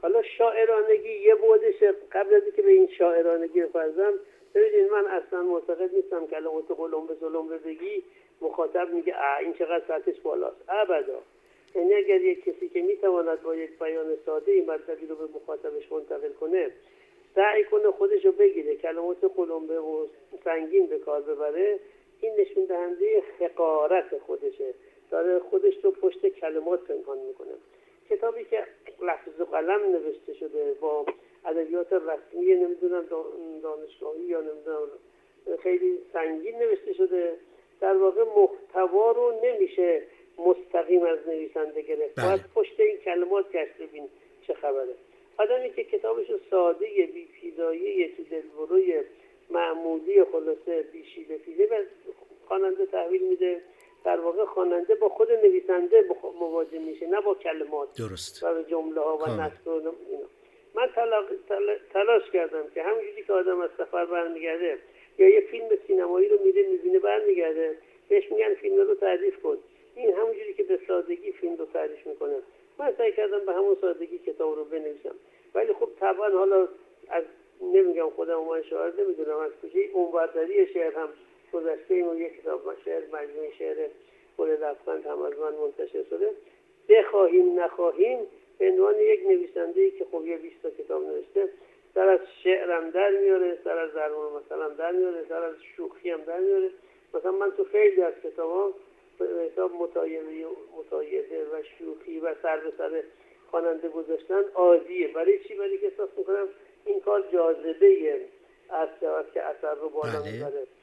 حالا شاعرانگی یه بودشه. قبل از اینکه به این شاعرانگی بپردازم، ببینید من اصلا معتقد نیستم کلمات قلمبه سلمبه بگی مخاطب میگه این چقدر سطحش بالاست. ابدا. یعنی اگر یک کسی که میتواند با یک بیان ساده این مطلبی رو به مخاطبش منتقل کنه، سعی کنه خودش رو بگیره، کلمات قلمبه و سنگین به کار ببره، این نشون دهنده حقارت خودشه، داره خودش رو پشت کلمات پنهان میکنه. کتابی که لفظ و قلم نوشته شده با ادبیات رسمی نمیدونم دانشگاهی یا نمیدونم خیلی سنگین نوشته شده، در واقع محتوا رو نمیشه مستقیم از نویسنده گرفت. باید پشت این کلمات گشت ببین چه خبره. آدمی که کتابش ساده بی پیدایه تو دلبروی معمولی خلاصه بی شیله فیله به خواننده تحویل میده، در واقع خواننده با خود نویسنده مواجه میشه، نه با کلمات درست و جمله ها و نثر و اینا. من تلاش کردم که همونجوری که آدم از سفر برمیگرده یا یه فیلم سینمایی رو میبینه برمیگرده، بهش میگن فیلم رو تعریف کن، این همونجوری که به سادگی فیلم رو تعریف میکنه، من سعی کردم به همون سادگی کتاب رو بنویسم. ولی خب طبعا حالا از نمیگم خودم من شاعر نمیدونم از کجای اونورداری شعر هم گذشته این و یک کتاب شعر مجموعه شعر گل لبخند هم از من منتشر شده. بخواهیم نخواهیم به عنوان یک نویسنده‌ای که خب یه 20 تا کتاب نوشته، سر از شعرم در میاره، سر از ضرب مثلا در میاره، سر از شوخی هم در میاره. مثلا من تو خیلی از کتابام به حساب متایده و شوخی و سر به سر خواننده گذاشتن عادیه. برای چی؟ برای که احساس میکنم این کار جاذبه از که اثر رو بالا میبره.